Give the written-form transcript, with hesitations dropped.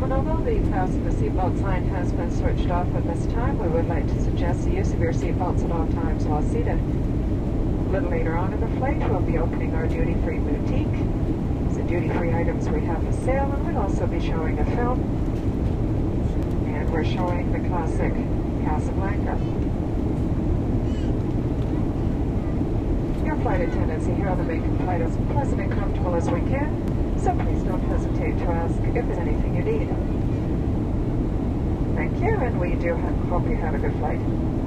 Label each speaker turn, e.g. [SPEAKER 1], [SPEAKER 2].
[SPEAKER 1] And although the fasten the seatbelt sign has been switched off at this time, we would like to suggest the use of your seatbelts at all times while seated. A little later on in the flight, we'll be opening our duty-free boutique. The duty-free items we have for sale, and we'll also be showing a film. And we're showing the classic Casablanca. Your flight attendants are here to make the flight as pleasant and comfortable as we can, so please don't hesitate to ask if there's anything you need. Thank you, and we do hope you have a good flight.